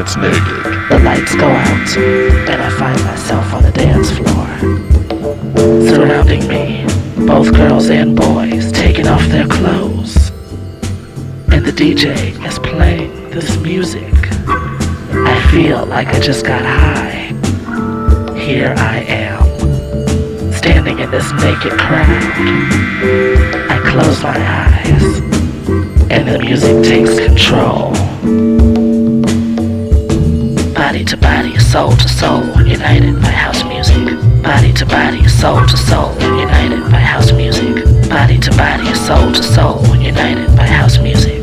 dance naked. The lights go out, and I find myself on the dance floor. Surrounding me, both girls and boys taking off their clothes. And the DJ is playing this music. I feel like I just got high. Here I am, standing in this naked crowd. I close my eyes, and the music takes control. Body to body, soul to soul, united by house music. Body to body, soul to soul, united by house music. Body to body, soul to soul, united by house music.